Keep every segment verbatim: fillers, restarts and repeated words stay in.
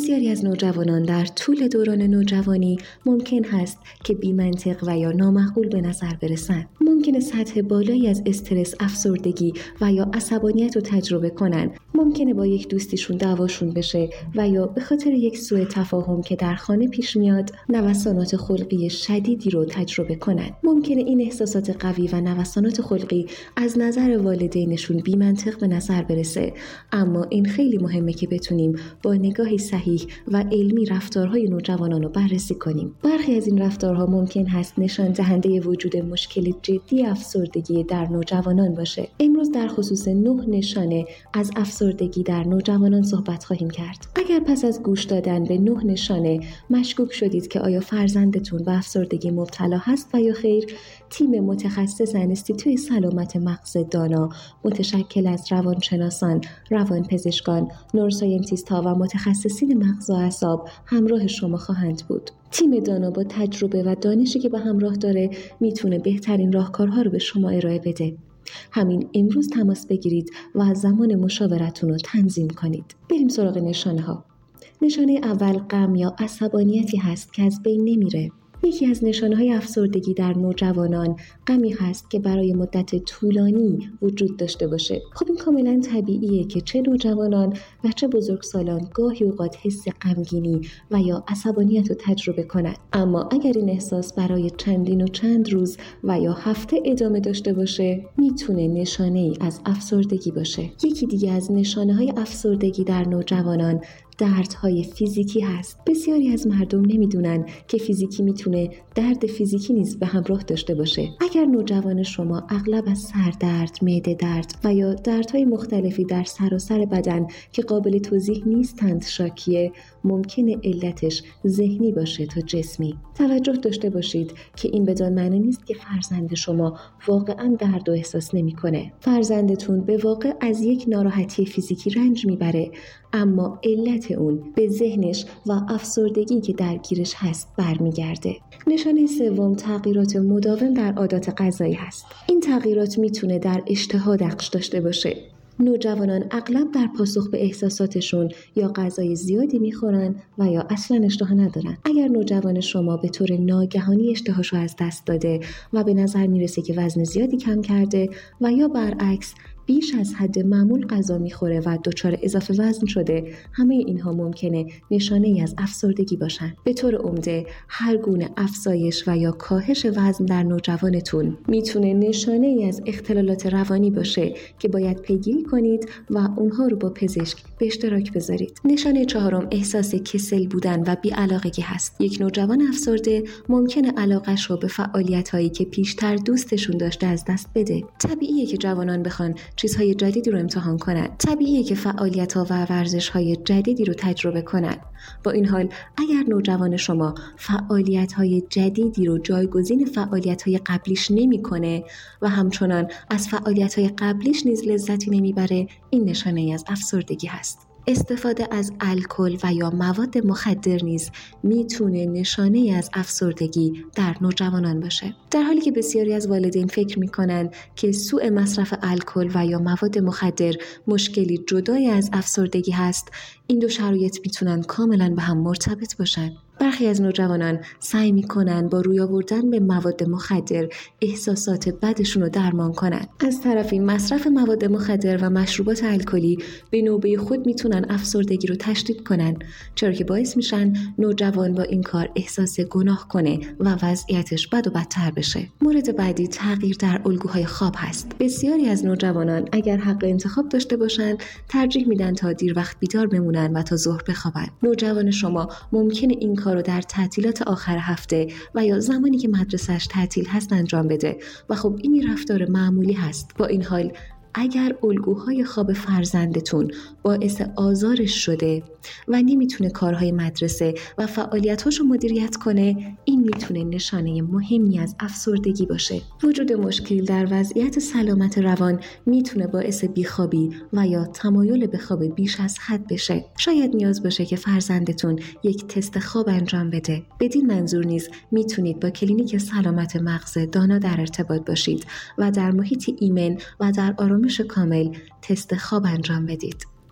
بسیاری از نوجوانان در طول دوران نوجوانی ممکن هست که بی‌منطق و یا نامعقول به نظر برسند. ممکنه سطح بالایی از استرس، افسردگی و یا عصبانیت رو تجربه کنن. ممکنه با یک دوستیشون دعواشون بشه و یا به خاطر یک سوء تفاهم که در خانه پیش میاد نوسانات خلقی شدیدی رو تجربه کنن. ممکنه این احساسات قوی و نوسانات خلقی از نظر والدینشون بی‌منطق به نظر برسه، اما این خیلی مهمه که بتونیم با نگاهی صحیح و علمی رفتارهای نوجوانان رو بررسی کنیم. برخی از این رفتارها ممکن هست نشان دهنده وجود مشکل جدی افسردگی در نوجوانان باشه. امروز در خصوص نه نشانه از افسردگی در نوجوانان صحبت خواهیم کرد. اگر پس از گوش دادن به نه نشانه مشکوک شدید که آیا فرزندتون به افسردگی مبتلا هست و یا خیر، تیم متخصص انستیتوی سلامت مغز دانا متشکل از روانشناسان، روانپزشکان، نورساینتیست‌ها و متخصصین مغز و اعصاب همراه شما خواهند بود. تیم دانا با تجربه و دانشی که به همراه داره میتونه بهترین راهکارها رو به شما ارائه بده. همین امروز تماس بگیرید و از زمان مشاورتون رو تنظیم کنید. بریم سراغ نشانه ها. نشانه اول غم یا عصبانیتی هست که از بین نمیره. یکی از نشانه‌های افسردگی در نوجوانان غمی هست که برای مدت طولانی وجود داشته باشه. خب این کاملا طبیعیه که چه نوجوانان و چه بزرگسالان گاهی اوقات حس غمگینی و یا عصبانیت رو تجربه کنند. اما اگر این احساس برای چندین و چند روز و یا هفته ادامه داشته باشه، میتونه نشانه‌ای از افسردگی باشه. یکی دیگه از نشانه‌های افسردگی در نوجوانان دردهای فیزیکی هست. بسیاری از مردم نمیدونن که فیزیکی میتونه درد فیزیکی نیز به همراه داشته باشه. اگر نوجوان شما اغلب از سردرد، معده درد و یا دردهای مختلفی در سراسر بدن که قابل توضیح نیستند شاکیه، ممکنه علتش ذهنی باشه تا جسمی. توجه داشته باشید که این بدان معنی نیست که فرزند شما واقعا درد و احساس نمیکنه. فرزندتون به واقع از یک ناراحتی فیزیکی رنج میبره، اما علت اون به ذهنش و افسردگی که درگیرش هست برمیگرده. نشانه سوم تغییرات مداوم در عادات غذایی هست. این تغییرات میتونه در اشتها نقش داشته باشه. نوجوانان اغلب در پاسخ به احساساتشون یا غذای زیادی میخورن و یا اصلا اشتها ندارن. اگر نوجوان شما به طور ناگهانی اشتهاشو از دست داده و به نظر میرسه که وزن زیادی کم کرده و یا برعکس بیش از حد معمول غذا میخوره و دچار اضافه وزن شده، همه اینها ممکنه نشانه ای از افسردگی باشن. به طور عمده هر گونه افزایش و یا کاهش وزن در نوجوانتون میتونه نشانه ای از اختلالات روانی باشه که باید پیگیری کنید و اونها رو با پزشک به اشتراک بذارید. نشانه چهارم احساس کسل بودن و بی‌علاقگی هست. یک نوجوان افسرده ممکنه علاقه‌اش رو به فعالیت‌هایی که پیشتر دوستشون داشته از دست بده. طبیعیه که جوانان بخوان چیزهای جدیدی رو امتحان کنن. طبیعیه که فعالیت‌ها و ورزش‌های جدیدی رو تجربه کنن. با این حال اگر نوجوان شما فعالیت‌های جدیدی رو جایگزین فعالیت‌های قبلیش نمی‌کنه و همچنان از فعالیت‌های قبلیش نیز لذتی نمیبره، این نشانه‌ای از افسردگی هست. استفاده از الکل و یا مواد مخدر نیز میتونه نشانه از افسردگی در نوجوانان باشه. در حالی که بسیاری از والدین فکر میکنن که سوء مصرف الکل و یا مواد مخدر مشکلی جدای از افسردگی هست، این دو شرایط میتونن کاملا به هم مرتبط باشن. برخی از نوجوانان سعی میکنن با روی آوردن به مواد مخدر احساسات بدشون رو درمان کنن. از طرفی مصرف مواد مخدر و مشروبات الکلی به نوبه خود میتونن افسردگی رو تشدید کنن، چرا که باعث میشن نوجوان با این کار احساس گناه کنه و وضعیتش بد و بدتر بشه. مورد بعدی تغییر در الگوهای خواب هست. بسیاری از نوجوانان اگر حق انتخاب داشته باشن ترجیح میدن تا دیر وقت بیدار بمونن و تا ظهر بخوابن. نوجوان شما ممکنه این کارو در تعطیلات آخر هفته و یا زمانی که مدرسه‌اش تعطیل هست انجام بده و خب این رفتار معمولی هست. با این حال اگر الگوهای خواب فرزندتون باعث آزارش شده و نمیتونه کارهای مدرسه و فعالیت‌هاشو مدیریت کنه، این میتونه نشانه مهمی از افسردگی باشه. وجود مشکل در وضعیت سلامت روان میتونه باعث بیخوابی و یا تمایل به خواب بیش از حد بشه. شاید نیاز باشه که فرزندتون یک تست خواب انجام بده. بدین منظور نیز میتونید با کلینیک سلامت مغز دانا در ارتباط باشید و در محیط ایمن و در آرامش کامل تست خواب انجام بدید.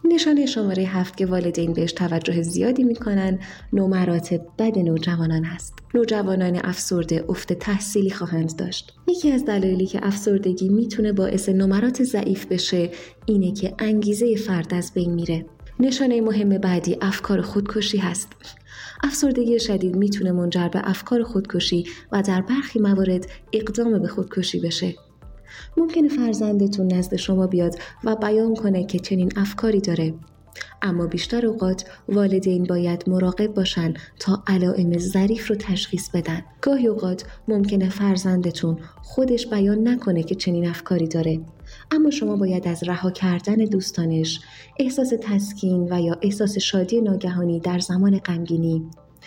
نشانه شماره هفت که والدین بهش توجه زیادی میکنن نمرات بد نوجوانان هست. نوجوانان افسرده افت تحصیلی خواهند داشت. یکی از دلایلی که افسردگی میتونه باعث نمرات ضعیف بشه اینه که انگیزه فرد از بین میره. نشانه مهم بعدی افکار خودکشی هست. افسردگی شدید میتونه منجر به افکار خودکشی و در برخی موارد اقدام به خودکشی بشه. ممکنه فرزندتون نزد شما بیاد و بیان کنه که چنین افکاری داره، اما بیشتر اوقات والدین باید مراقب باشن تا علائم ظریف رو تشخیص بدن. گاهی اوقات ممکنه فرزندتون خودش بیان نکنه که چنین افکاری داره، اما شما باید از رها کردن دوستانش، احساس تسکین و یا احساس شادی ناگهانی در زمان غمگینی،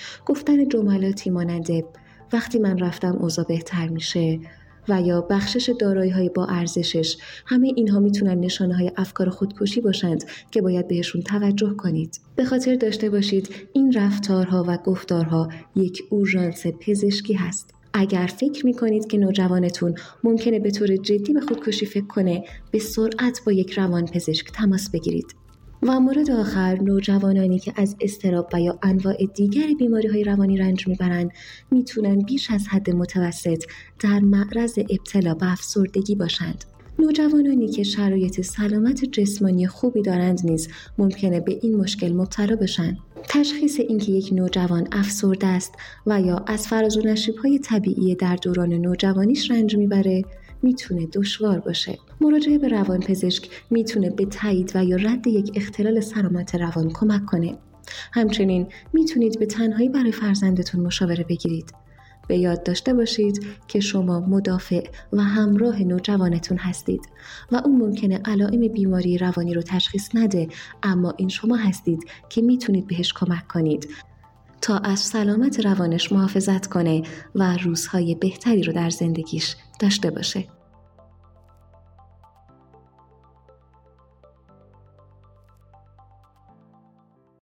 گفتن جملاتی مانند وقتی من رفتم اوضاع بهتر میشه و یا بخشش دارایی‌های با ارزشش، همه اینها میتونن نشانه‌های افکار خودکشی باشند که باید بهشون توجه کنید. به خاطر داشته باشید این رفتارها و گفتارها یک اورژانس پزشکی هست. اگر فکر میکنید که نوجوانتون ممکنه به طور جدی به خودکشی فکر کنه، به سرعت با یک روانپزشک تماس بگیرید. و مورد آخر، نوجوانانی که از اضطراب و یا انواع دیگر بیماری‌های روانی رنج میبرند میتونن بیش از حد متوسط در معرض ابتلا به افسردگی باشند. نوجوانانی که شرایط سلامت جسمانی خوبی دارند نیز ممکنه به این مشکل مبتلا بشن. تشخیص اینکه یک نوجوان افسرده است و یا از فراز و نشیب‌های طبیعی در دوران نوجوانیش رنج میبره میتونه دشوار باشه. مراجعه به روانپزشک میتونه به تایید و یا رد یک اختلال سلامت روان کمک کنه. همچنین میتونید به تنهایی برای فرزندتون مشاوره بگیرید. به یاد داشته باشید که شما مدافع و همراه نوجوانتون هستید و اون ممکنه علائم بیماری روانی رو تشخیص نده، اما این شما هستید که میتونید بهش کمک کنید تا از سلامت روانش محافظت کنه و روزهای بهتری رو در زندگیش داشته باشه.